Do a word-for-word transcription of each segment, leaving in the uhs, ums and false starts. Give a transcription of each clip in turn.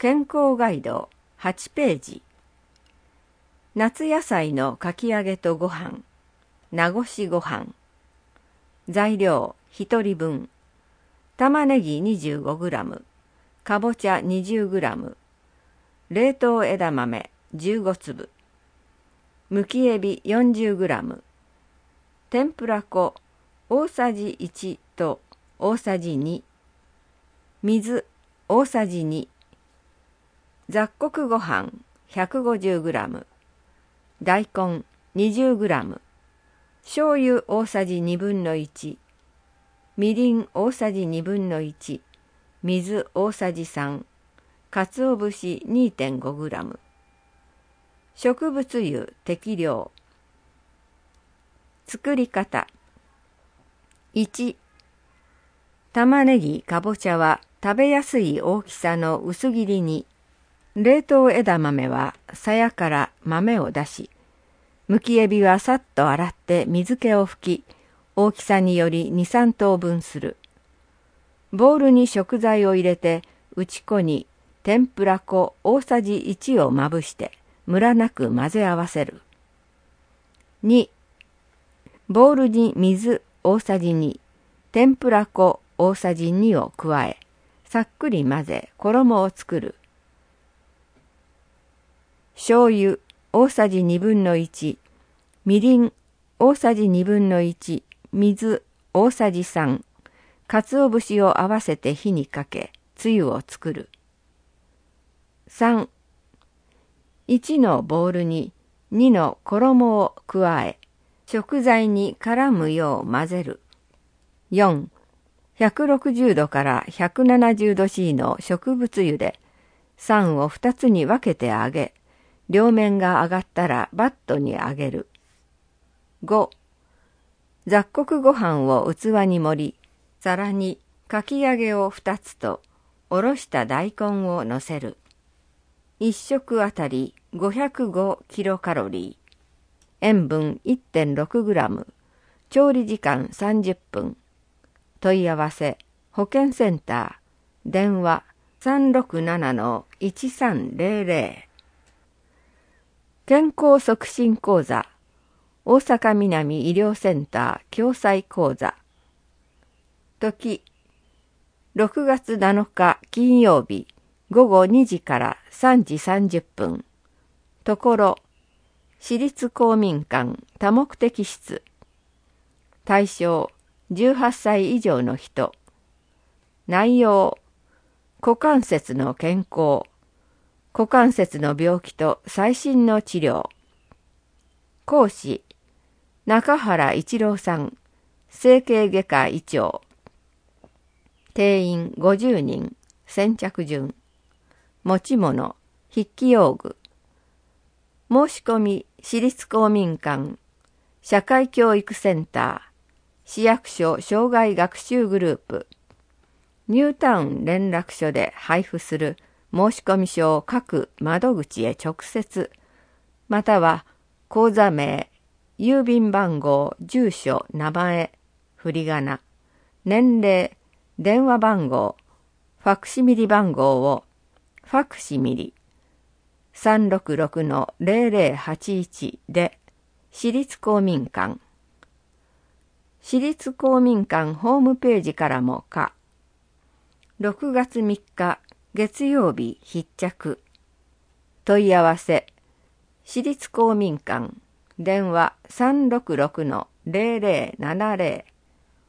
健康ガイドはちページ。夏野菜のかき揚げとご飯、名越しご飯。材料ひとりぶん。玉ねぎ にじゅうごグラム、かぼちゃ にじゅうグラム、冷凍枝豆じゅうごつぶ、むきエビ よんじゅうグラム、天ぷら粉大さじいちと大さじに、水大さじに、雑穀ごはん ひゃくごじゅうグラム、大根 にじゅうグラム、醤油大さじにぶんのいち、みりん大さじにぶんのいち、水大さじさん、かつお節 にてんごグラム、植物油適量。作り方。いち、玉ねぎ、かぼちゃは食べやすい大きさの薄切りに、冷凍枝豆は鞘から豆を出し、むきエビはさっと洗って水気を拭き、大きさによりに、さんとうぶんする。ボウルに食材を入れて、打ち粉に天ぷら粉大さじいちをまぶして、ムラなく混ぜ合わせる。に、ボウルに水大さじに、天ぷら粉大さじにを加え、さっくり混ぜ衣を作る。醤油大さじにぶんのいち、みりん大さじにぶんのいち、水大さじさん、かつお節を合わせて火にかけ、つゆを作る。さん、いちのボウルににの衣を加え、食材に絡むよう混ぜる。よん、ひゃくろくじゅうどからひゃくななじゅうど C の植物油で、さんをふたつに分けて揚げ、両面が揚がったらバットに揚げる。ご、雑穀ご飯を器に盛り、皿にかき揚げをふたつと、おろした大根をのせる。いち食あたりごひゃくごキロカロリー。塩分 いってんろくグラム。調理時間さんじゅっぷん。問い合わせ、保健センター、電話 さんろくななのいちさんぜろぜろ。健康促進講座、大阪南医療センター共済講座。時、ろくがつなのか金曜日、ごごにじからさんじさんじゅっぷん。ところ、私立公民館多目的室。対象、じゅうはっさい以上の人。内容、股関節の健康、股関節の病気と最新の治療。講師、中原一郎さん、整形外科医長。定員ごじゅうにん、先着順。持ち物、筆記用具。申し込み、私立公民館、社会教育センター、市役所障害学習グループ、ニュータウン連絡所で配布する申込書を各窓口へ直接、または口座名、郵便番号、住所、名前、振り仮名、年齢、電話番号、ファクシミリ番号をファクシミリ さんろくろくのぜろぜろはちいち で私立公民館。私立公民館ホームページからもか。ろくがつみっか月曜日必着。問い合わせ、私立公民館、電話 さんろくろくのぜろぜろななぜろ。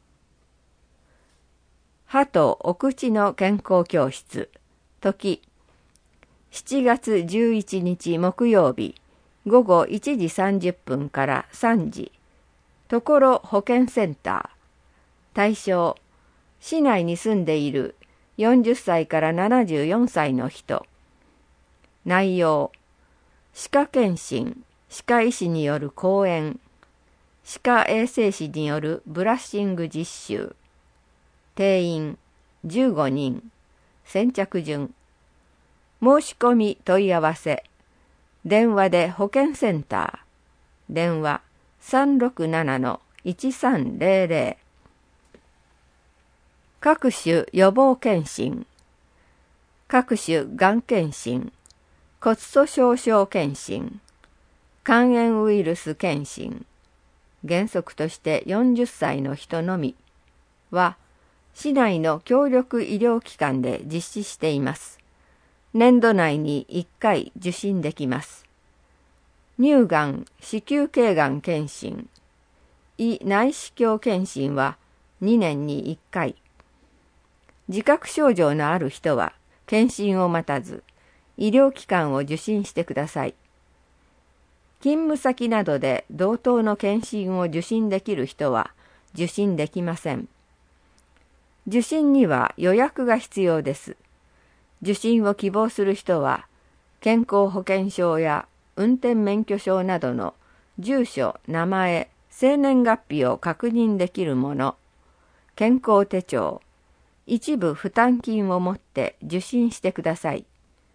歯とお口の健康教室。時、しちがつじゅういちにち木曜日、ごごいちじさんじゅっぷんからさんじ。ところ保健センター。対象、市内に住んでいるよんじゅっさいからななじゅうよんさいの人。内容、歯科検診、歯科医師による講演、歯科衛生士によるブラッシング実習。定員じゅうごにん、先着順。申し込み問い合わせ、電話で保健センター、電話 さんろくななのいちさんぜろぜろ。各種予防検診。 各種がん検診、骨粗しょう症検診、肝炎ウイルス検診、原則としてよんじゅっさいの人のみは、市内の協力医療機関で実施しています。年度内にいっかい受診できます。乳がん、子宮頸がん検診、胃内視鏡検診はにねんにいっかい。自覚症状のある人は検診を待たず、医療機関を受診してください。勤務先などで同等の検診を受診できる人は受診できません。受診には予約が必要です。受診を希望する人は、健康保険証や運転免許証などの住所、名前、生年月日を確認できるもの、健康手帳、一部負担金を持って受診してください。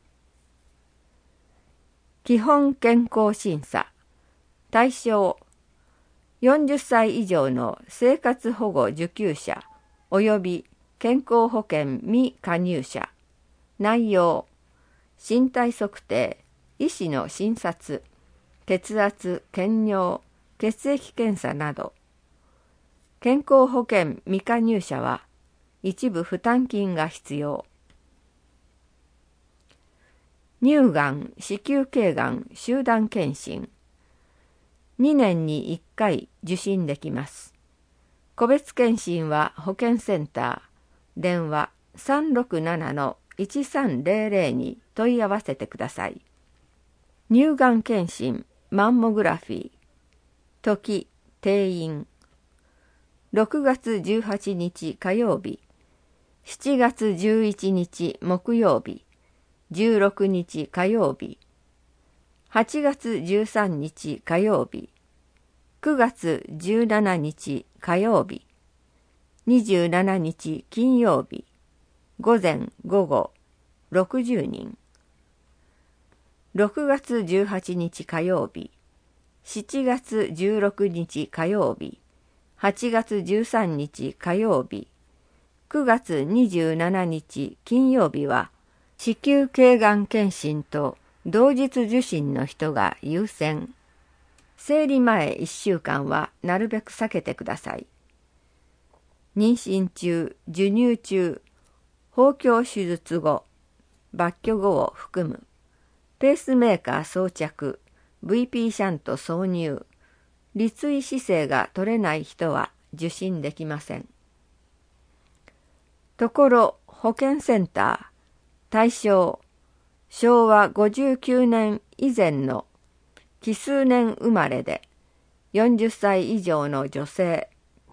基本健康審査。対象、よんじゅっさい以上の生活保護受給者及び健康保険未加入者。内容、身体測定、医師の診察、血圧、検尿、血液検査など。健康保険未加入者は一部負担金が必要。乳がん、子宮頸がん集団検診。にねんにいっかい受診できます。個別検診は保健センター、電話 さんろくななのいちさんぜろぜろ に問い合わせてください。乳がん検診、マンモグラフィー。時、定員。ろくがつじゅうはちにち火曜日、しちがつじゅういちにち木曜日、じゅうろくにち火曜日、はちがつじゅうさんにち火曜日、くがつじゅうしちにち火曜日、にじゅうしちにち金曜日、午前午後ろくじゅうにん。ろくがつじゅうはちにち火曜日、しちがつじゅうろくにち火曜日、はちがつじゅうさんにち火曜日、くがつにじゅうしちにち金曜日は、子宮頸がん検診と同日受診の人が優先。生理前いっしゅうかんはなるべく避けてください。妊娠中、授乳中、包協手術後、抜去後を含む、ペースメーカー装着、ブイピー シャント挿入、立位姿勢が取れない人は受診できません。ところ保健センター、対象、しょうわごじゅうきゅうねん以前の奇数年生まれでよんじゅっさい以上の女性。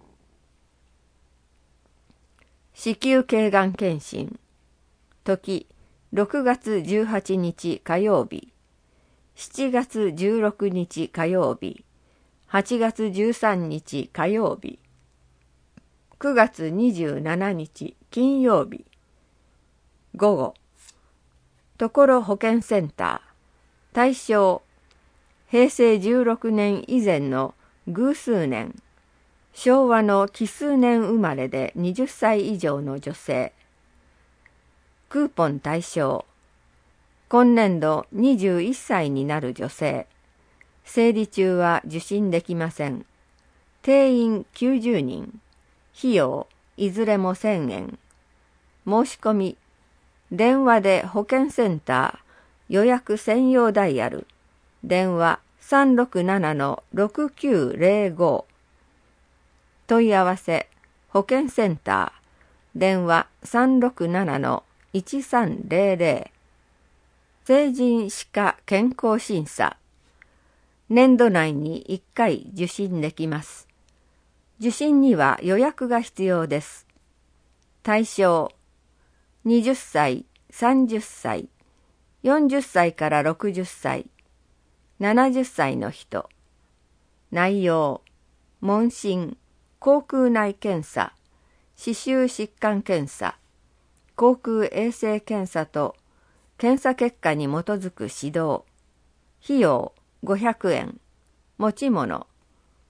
子宮頸がん検診。時、ろくがつじゅうはちにち火曜日、しちがつじゅうろくにち火曜日、はちがつじゅうさんにち火曜日、くがつにじゅうしちにち金曜日、午後。ところ保健センター、対象、へいせいじゅうろくねん以前の偶数年、昭和の奇数年生まれではたち以上の女性。クーポン対象、今年度にじゅういっさいになる女性。生理中は受診できません。定員きゅうじゅうにん。費用、いずれもせんえん。申し込み、電話で保健センター予約専用ダイヤル、電話 さんろくななのろくきゅうぜろご。問い合わせ、保健センター、電話 さんろくななのいちさんぜろぜろ。成人歯科健康審査。年度内にいっかい受診できます。受診には予約が必要です。対象、はたち、さんじゅっさい、よんじゅっさいからろくじゅっさい、ななじゅっさいの人。内容、問診、口腔内検査、歯周疾患検査、口腔衛生検査と検査結果に基づく指導。費用ごひゃくえん。持ち物、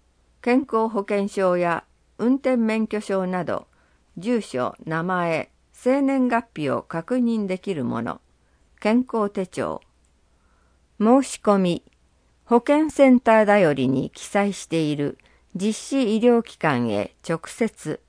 健康保険証や運転免許証など住所、名前、 生年月日を確認できるもの、健康手帳、申し込み、保健センターだよりに記載している実施医療機関へ直接